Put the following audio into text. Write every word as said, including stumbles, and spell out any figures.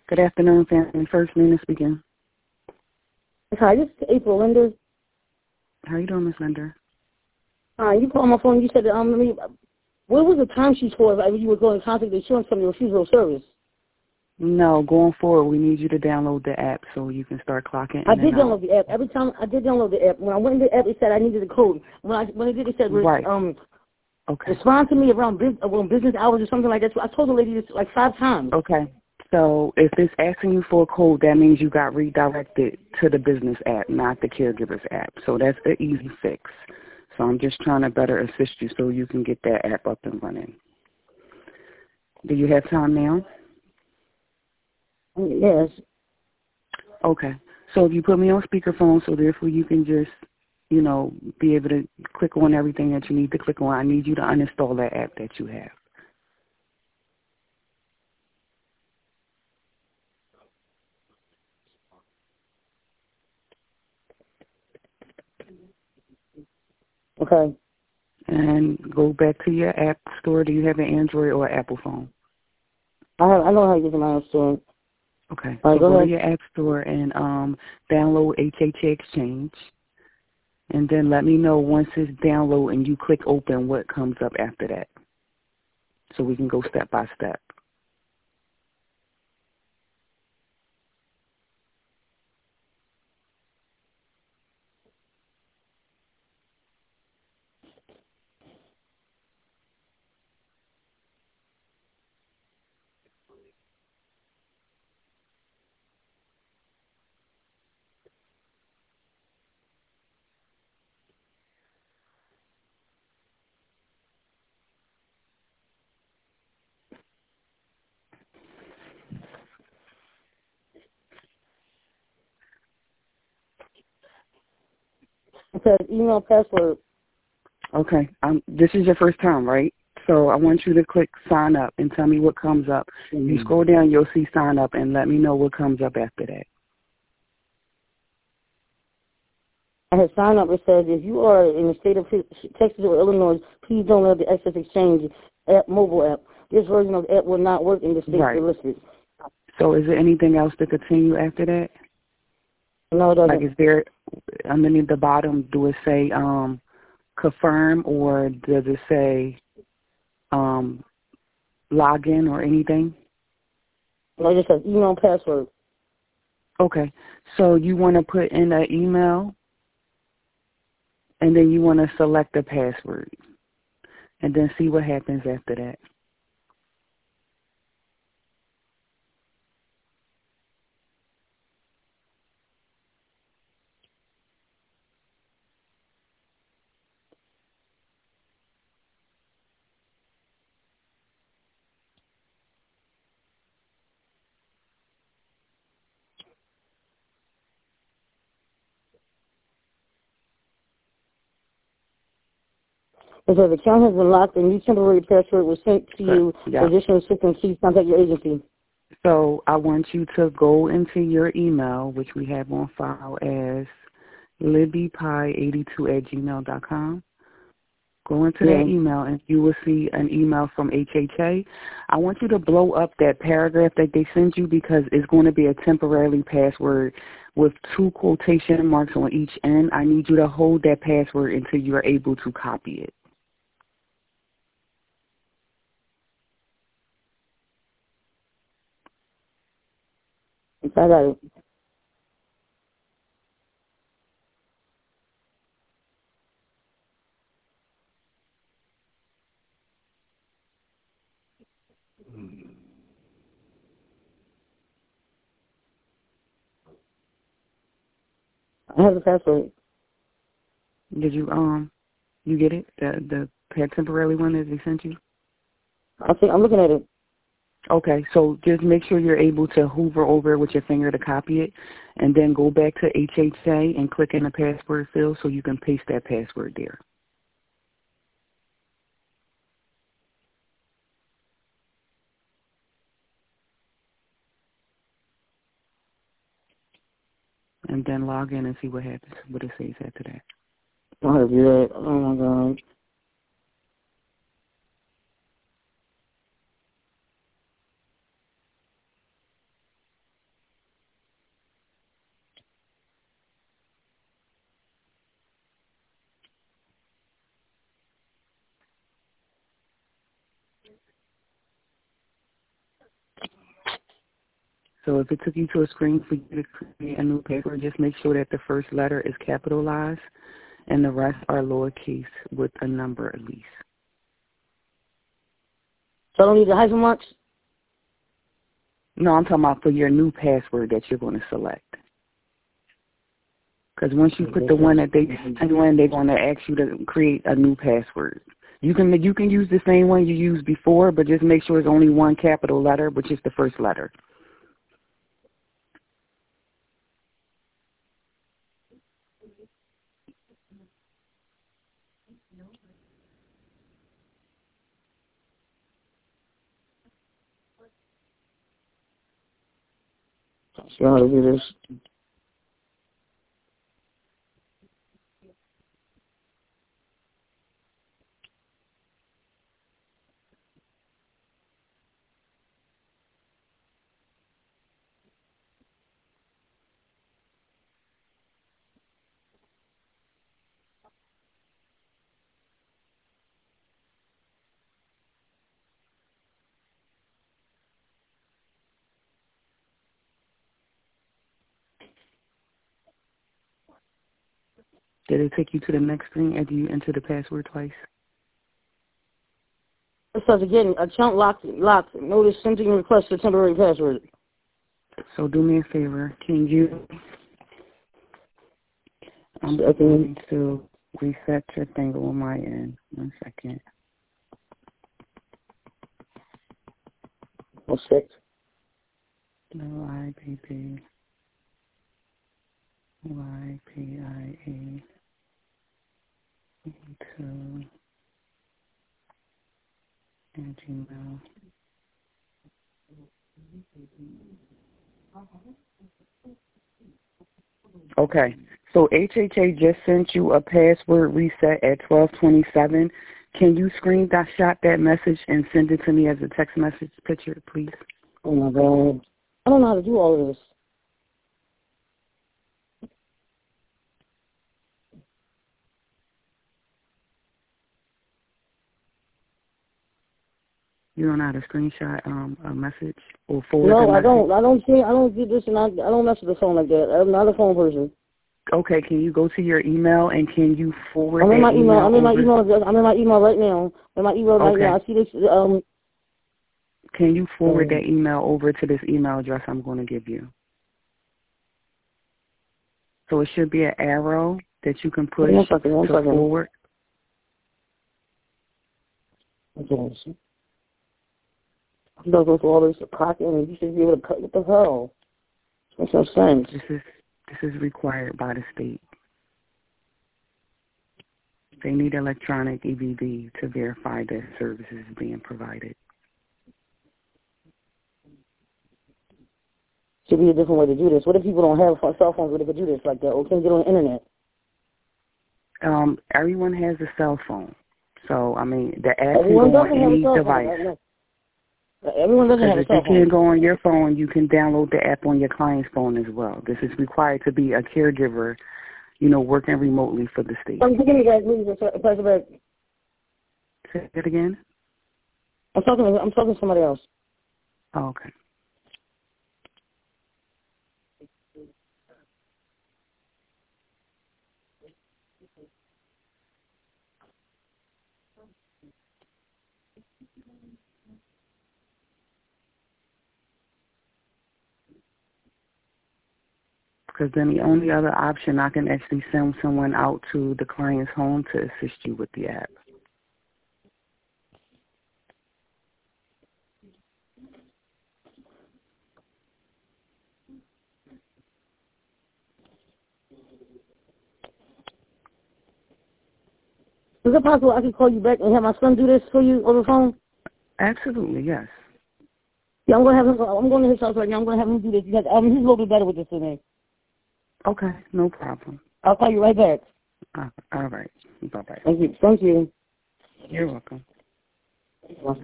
Good afternoon, family. First name is speaking. Hi, this is April Linder. How you doing, Miss Linder? Hi, you called my phone. You said, um, let me, what was the timesheet for if you were going to contact the insurance company refusal service? No, going forward, we need you to download the app so you can start clocking in I did and download out. the app. Every time I did download the app. When I went in the app, it said I needed a code. When I when it did, it said, Right. um, Okay. respond to me around, bus- around business hours or something like that. So I told the lady this like five times. Okay. So if it's asking you for a code, that means you got redirected to the business app, not the caregiver's app. So that's the easy fix. So I'm just trying to better assist you so you can get that app up and running. Do you have time now? Yes. Okay. So if you put me on speakerphone, so therefore you can just, you know, be able to click on everything that you need to click on, I need you to uninstall that app that you have. Okay. And go back to your app store. Do you have an Android or Apple phone? I have, I know how to get to my own store. Okay. All right, So go go to ahead. your app store and um, download H H A Exchange. And then let me know once it's download and you click open what comes up after that. So we can go step by step. It says email password. Okay. Um, this is your first time, right? So I want you to click sign up and tell me what comes up. Mm-hmm. You scroll down, you'll see sign up, and let me know what comes up after that. I had signed up. It says, if you are in the state of Texas or Illinois, please download the Access Exchange app, mobile app. This version of the app will not work in the states Right. listed. So is there anything else to continue after that? No, it doesn't. Like, is there, underneath the bottom, do it say um, confirm, or does it say um, login or anything? No, it just says email password. Okay. So you want to put in an email, and then you want to select the password, and then see what happens after that. It says account has been locked and new temporary password was sent to you. Yeah. For additional assistance, please contact your agency. So I want you to go into your email, which we have on file as libbypie eighty-two at gmail dot com. Go into Yeah. that email, and you will see an email from H H A. I want you to blow up that paragraph that they send you, because it's going to be a temporary password with two quotation marks on each end. I need you to hold that password until you are able to copy it. I got it. I have the password. Did you um you get it? The the temporary one that they sent you? I think I'm looking at it. Okay, so just make sure you're able to hover over it with your finger to copy it, and then go back to H H A and click in the password field so you can paste that password there. And then log in and see what happens, what it says after that. I have to do that. Oh my god. So if it took you to a screen for you to create a new password, just make sure that the first letter is capitalized and the rest are lowercase with a number at least. So I don't need the hyphen marks? No, I'm talking about for your new password that you're going to select. Because once you put the one that they send you in, they're going to ask you to create a new password. You can you can use the same one you used before, but just make sure it's only one capital letter, which is the first letter. See how to do this. Did it take you to the next screen after you enter the password twice? It says again, account locked. Locked. Notice sending request for temporary password. So do me a favor. Can you? I'm Okay. going to reset your thing on my end. One second. One sec. L I P P Y P I E two and Gmail. Okay. So H H A just sent you a password reset at twelve twenty-seven. Can you screenshot that message and send it to me as a text message picture, please? Oh, my God. I don't know how to do all of this. You don't know how to screenshot um, a message or forward No, a message? I don't. I don't see. I don't do this, and I, I don't mess with the phone like that. I'm not a phone person. Okay, can you go to your email and can you forward I'm in that my email. email I'm in my over? email address. I'm in my email right now. I'm in my email right Okay. now. I see this. Um. Can you forward um, that email over to this email address I'm going to give you? So it should be an arrow that you can push one second. One to second. forward. Okay. You don't go through all this clocking, and you should be able to cut. What the hell? Makes no sense. This is this is required by the state. They need electronic E V V to verify that service is being provided. Should be a different way to do this. What if people don't have cell phones where they could do this like that, or can get on the internet? Um, everyone has a cell phone, so I mean the app Everyone can go on doesn't have a any cell device. phone. Everyone doesn't have a Because if cell you phone. can't go on your phone, you can download the app on your client's phone as well. This is required to be a caregiver, you know, working remotely for the state. I'm thinking you guys please pass it back. Say it again? I'm talking to I'm talking to somebody else. Oh, okay. Because then the only other option, I can actually send someone out to the client's home to assist you with the app. Is it possible I can call you back and have my son do this for you over the phone? Absolutely, yes. Yeah, I'm gonna have him. I'm going to his house right now. I'm gonna have him do this because um, he's a little bit better with this than me. Okay, no problem. I'll call you right back. Uh, all right. Bye-bye. Thank you. Thank you. You're welcome. Well,